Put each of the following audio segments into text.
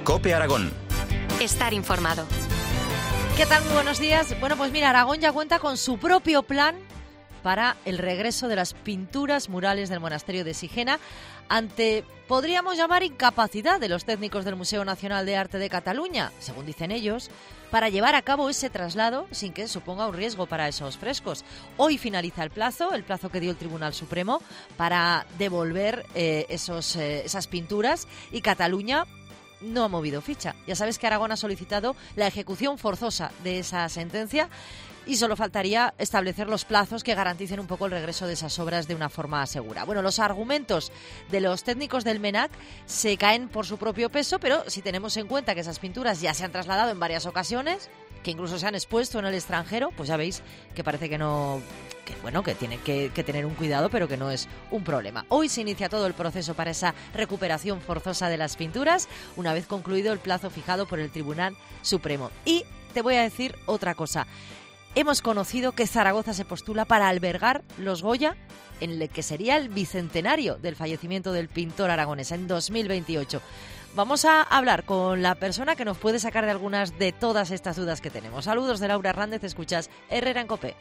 COPE Aragón. Estar informado. ¿Qué tal? Muy buenos días. Bueno, pues mira, Aragón ya cuenta con su propio plan para el regreso de las pinturas murales del monasterio de Sigena ante, podríamos llamar, incapacidad de los técnicos del Museo Nacional de Arte de Cataluña, según dicen ellos, para llevar a cabo ese traslado sin que suponga un riesgo para esos frescos. Hoy finaliza el plazo que dio el Tribunal Supremo para devolver esas pinturas, y Cataluña no ha movido ficha. Ya sabes que Aragón ha solicitado la ejecución forzosa de esa sentencia y solo faltaría establecer los plazos que garanticen un poco el regreso de esas obras de una forma segura. Bueno, los argumentos de los técnicos del MENAC se caen por su propio peso, pero si tenemos en cuenta que esas pinturas ya se han trasladado en varias ocasiones, que incluso se han expuesto en el extranjero, pues ya veis que parece que no... que tienen que tener un cuidado, pero que no es un problema. Hoy se inicia todo el proceso para esa recuperación forzosa de las pinturas, una vez concluido el plazo fijado por el Tribunal Supremo. Y te voy a decir otra cosa. Hemos conocido que Zaragoza se postula para albergar los Goya en el que sería el bicentenario del fallecimiento del pintor aragonés en 2028. Vamos a hablar con la persona que nos puede sacar de algunas de todas estas dudas que tenemos. Saludos de Laura Hernández, escuchas Herrera en COPE.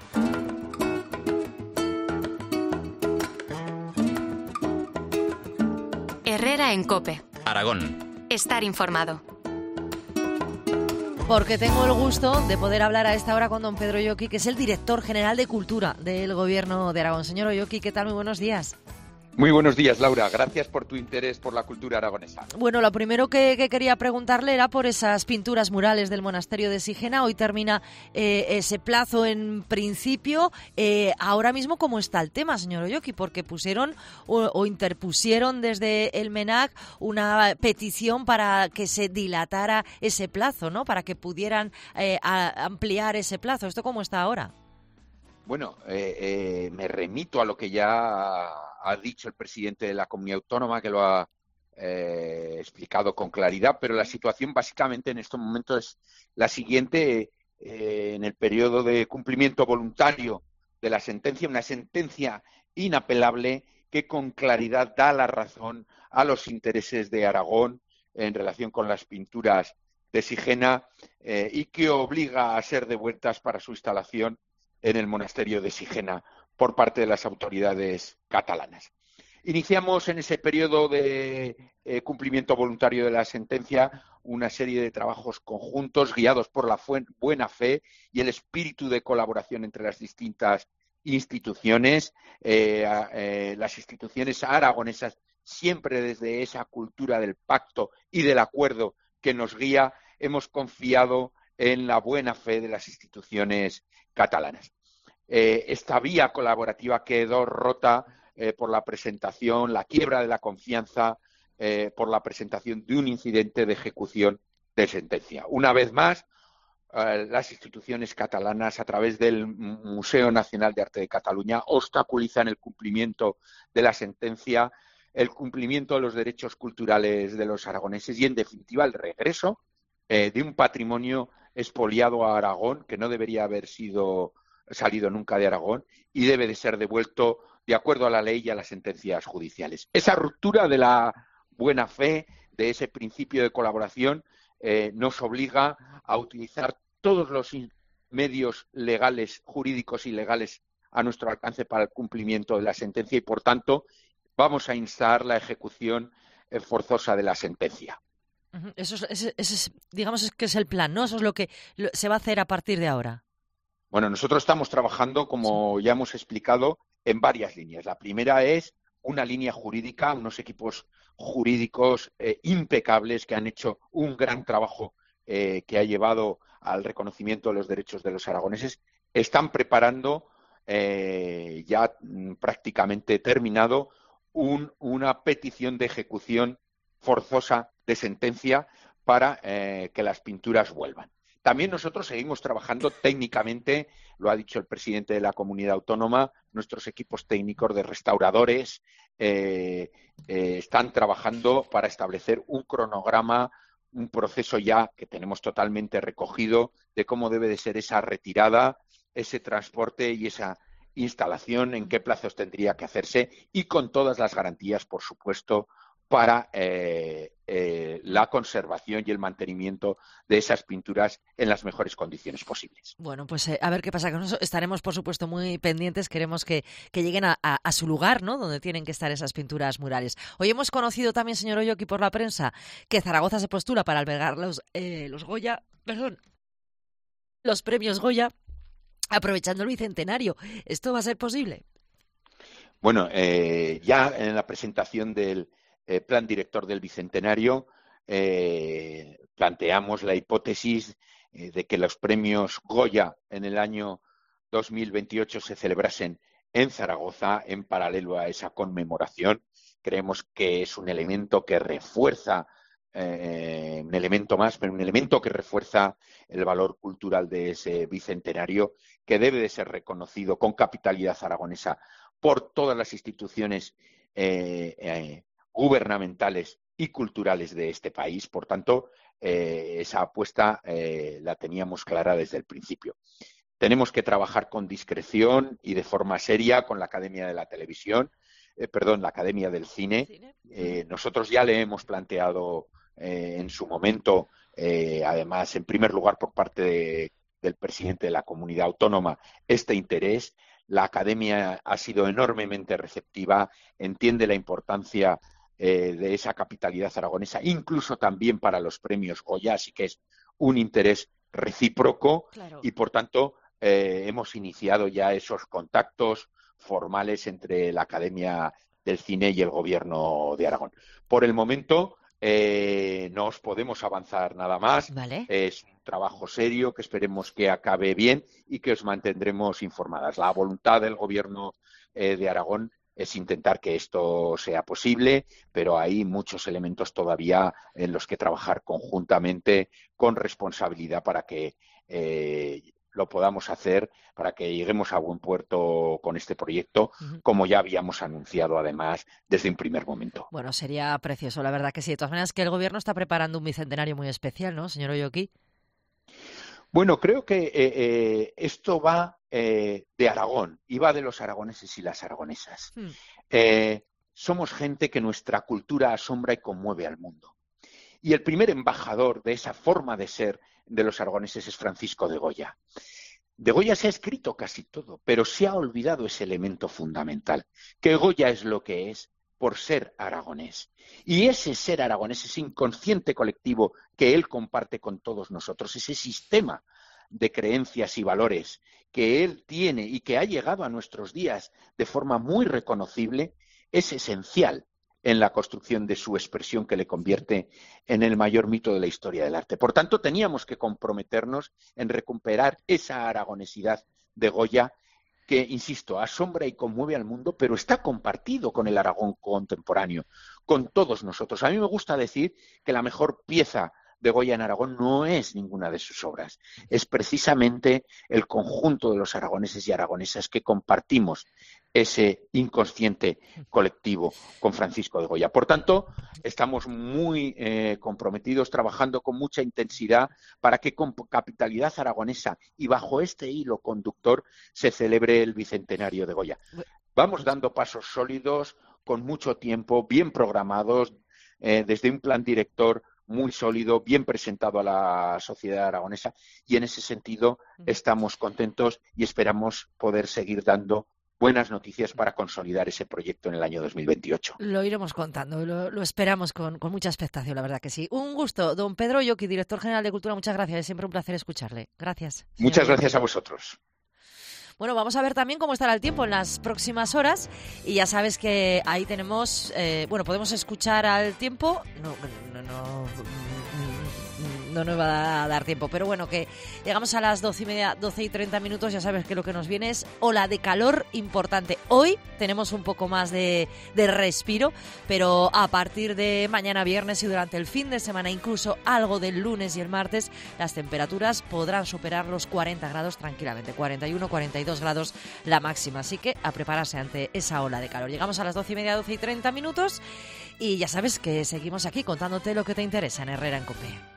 Herrera en COPE. Aragón. Estar informado. Porque tengo el gusto de poder hablar a esta hora con don Pedro Oyoki, que es el director general de Cultura del Gobierno de Aragón. Señor Oyoki, ¿qué tal? Muy buenos días. Muy buenos días, Laura. Gracias por tu interés por la cultura aragonesa. Bueno, lo primero que quería preguntarle era por esas pinturas murales del monasterio de Sigena. Hoy termina ese plazo en principio. Ahora mismo, ¿cómo está el tema, señor Oyoki? Porque pusieron o interpusieron desde el MENAC una petición para que se dilatara ese plazo, ¿no? Para que pudieran ampliar ese plazo. ¿Esto cómo está ahora? Bueno, me remito a lo que ya ha dicho el presidente de la comunidad autónoma, que lo ha explicado con claridad, pero la situación básicamente en estos momentos es la siguiente. En el periodo de cumplimiento voluntario de la sentencia, una sentencia inapelable que con claridad da la razón a los intereses de Aragón en relación con las pinturas de Sigena y que obliga a ser devueltas para su instalación en el monasterio de Sigena por parte de las autoridades catalanas. Iniciamos en ese periodo de cumplimiento voluntario de la sentencia una serie de trabajos conjuntos guiados por la buena fe y el espíritu de colaboración entre las distintas instituciones, las instituciones aragonesas, siempre desde esa cultura del pacto y del acuerdo que nos guía, hemos confiado en la buena fe de las instituciones catalanas. Esta vía colaborativa quedó rota por la presentación, la quiebra de la confianza, por la presentación de un incidente de ejecución de sentencia. Una vez más, las instituciones catalanas, a través del Museo Nacional de Arte de Cataluña, obstaculizan el cumplimiento de la sentencia, el cumplimiento de los derechos culturales de los aragoneses y, en definitiva, el regreso de un patrimonio expoliado a Aragón, que no debería haber salido nunca de Aragón y debe de ser devuelto de acuerdo a la ley y a las sentencias judiciales. Esa ruptura de la buena fe, de ese principio de colaboración, nos obliga a utilizar todos los medios legales, jurídicos y legales a nuestro alcance para el cumplimiento de la sentencia y, por tanto, vamos a instar la ejecución forzosa de la sentencia. Eso es, digamos, que es el plan, ¿no? Eso es lo que se va a hacer a partir de ahora. Bueno, nosotros estamos trabajando, como ya hemos explicado, en varias líneas. La primera es una línea jurídica, unos equipos jurídicos impecables que han hecho un gran trabajo que ha llevado al reconocimiento de los derechos de los aragoneses. Están preparando, ya prácticamente terminado, una petición de ejecución forzosa de sentencia para que las pinturas vuelvan. También nosotros seguimos trabajando técnicamente, lo ha dicho el presidente de la comunidad autónoma, nuestros equipos técnicos de restauradores están trabajando para establecer un cronograma, un proceso ya que tenemos totalmente recogido de cómo debe de ser esa retirada, ese transporte y esa instalación, en qué plazos tendría que hacerse y con todas las garantías, por supuesto, para la conservación y el mantenimiento de esas pinturas en las mejores condiciones posibles. Bueno, pues a ver qué pasa con eso. Estaremos, por supuesto, muy pendientes. Queremos que lleguen a su lugar, ¿no?, donde tienen que estar esas pinturas murales. Hoy hemos conocido también, señor Oyoki, por la prensa, que Zaragoza se postula para albergar los Goya, los premios Goya, aprovechando el bicentenario. ¿Esto va a ser posible? Bueno, ya en la presentación del plan director del Bicentenario planteamos la hipótesis de que los premios Goya en el año 2028 se celebrasen en Zaragoza en paralelo a esa conmemoración. Creemos que es un elemento que refuerza, un elemento más, pero un elemento que refuerza el valor cultural de ese Bicentenario, que debe de ser reconocido con capitalidad aragonesa por todas las instituciones gubernamentales y culturales de este país. Por tanto, esa apuesta la teníamos clara desde el principio. Tenemos que trabajar con discreción y de forma seria con la Academia de la Televisión, la Academia del Cine. Nosotros ya le hemos planteado en su momento, además, en primer lugar por parte del presidente de la comunidad autónoma, este interés. La Academia ha sido enormemente receptiva, entiende la importancia de esa capitalidad aragonesa, incluso también para los premios Goya, así que es un interés recíproco. Claro. Y, por tanto, hemos iniciado ya esos contactos formales entre la Academia del Cine y el Gobierno de Aragón. Por el momento no os podemos avanzar nada más. Vale. Es un trabajo serio que esperemos que acabe bien y que os mantendremos informadas. La voluntad del Gobierno de Aragón es intentar que esto sea posible, pero hay muchos elementos todavía en los que trabajar conjuntamente con responsabilidad para que lo podamos hacer, para que lleguemos a buen puerto con este proyecto, como ya habíamos anunciado además desde un primer momento. Bueno, sería precioso, la verdad que sí. De todas maneras, que el Gobierno está preparando un bicentenario muy especial, ¿no, señor Oyoki? Bueno, creo que esto va de Aragón y va de los aragoneses y las aragonesas. Somos gente que nuestra cultura asombra y conmueve al mundo. Y el primer embajador de esa forma de ser de los aragoneses es Francisco de Goya. De Goya se ha escrito casi todo, pero se ha olvidado ese elemento fundamental, que Goya es lo que es por ser aragonés. Y ese ser aragonés, ese inconsciente colectivo que él comparte con todos nosotros, ese sistema de creencias y valores que él tiene y que ha llegado a nuestros días de forma muy reconocible, es esencial en la construcción de su expresión que le convierte en el mayor mito de la historia del arte. Por tanto, teníamos que comprometernos en recuperar esa aragonesidad de Goya que, insisto, asombra y conmueve al mundo, pero está compartido con el Aragón contemporáneo, con todos nosotros. A mí me gusta decir que la mejor pieza de Goya en Aragón no es ninguna de sus obras, es precisamente el conjunto de los aragoneses y aragonesas que compartimos ese inconsciente colectivo con Francisco de Goya. Por tanto, estamos muy comprometidos, trabajando con mucha intensidad para que con capitalidad aragonesa y bajo este hilo conductor se celebre el Bicentenario de Goya. Vamos dando pasos sólidos, con mucho tiempo, bien programados, desde un plan director muy sólido, bien presentado a la sociedad aragonesa, y en ese sentido estamos contentos y esperamos poder seguir dando buenas noticias para consolidar ese proyecto en el año 2028. Lo iremos contando, lo esperamos con mucha expectación, la verdad que sí. Un gusto, don Pedro Oyoki, director general de Cultura, muchas gracias, es siempre un placer escucharle. Gracias. Muchas gracias a vosotros. Bueno, vamos a ver también cómo estará el tiempo en las próximas horas y ya sabes que ahí tenemos, podemos escuchar al tiempo, no nos va a dar tiempo, pero bueno, que llegamos a las 12:30, 12:30, ya sabes que lo que nos viene es ola de calor importante. Hoy tenemos un poco más de respiro, pero a partir de mañana viernes y durante el fin de semana, incluso algo del lunes y el martes, las temperaturas podrán superar los 40 grados tranquilamente, 41, 42 grados la máxima, así que a prepararse ante esa ola de calor. Llegamos a las 12:30, 12:30 y ya sabes que seguimos aquí contándote lo que te interesa en Herrera en COPE.